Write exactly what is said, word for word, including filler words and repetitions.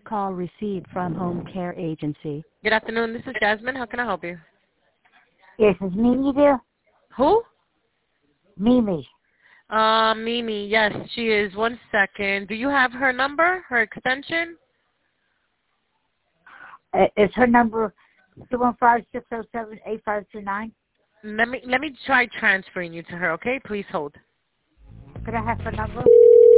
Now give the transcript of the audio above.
call received from Home Care Agency. Good afternoon. This is Jasmine. How can I help you? Yes, is Mimi there? Who? Mimi. Uh, Mimi. Yes, she is. One second. Do you have her number, her extension? Uh, is her number two one five, six oh seven, eight five two nine? Let me let me try transferring you to her. Okay, please hold. Could I have her number?